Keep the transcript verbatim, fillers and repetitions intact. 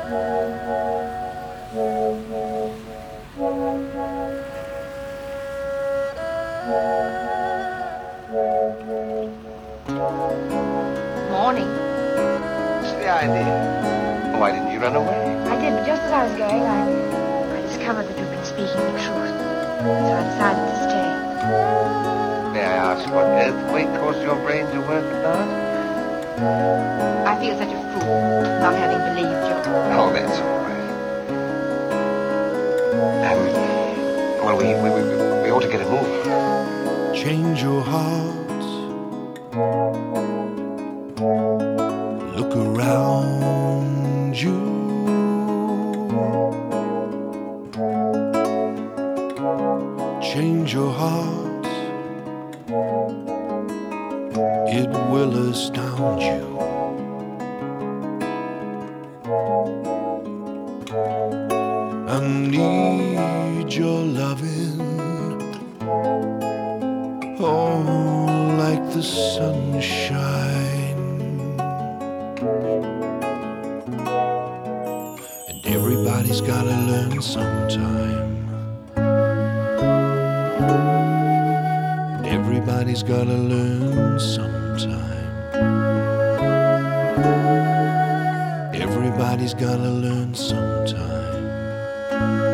Morning. What's the idea? Why didn't you run away? I did, but just as I was going, I, I discovered that you've been speaking the truth. So I decided to stay. May I ask what earthquake caused your brain to work at last? I feel such a fool, not having believed you. Oh, that's all right. Um, well, we, we, we, we ought to get a move on. Change your heart. Look around you. Change your heart. It will astound you. I need your loving. Oh, like the sunshine. And everybody's gotta learn sometime. Everybody's gotta learn sometime. Everybody's gotta learn sometime.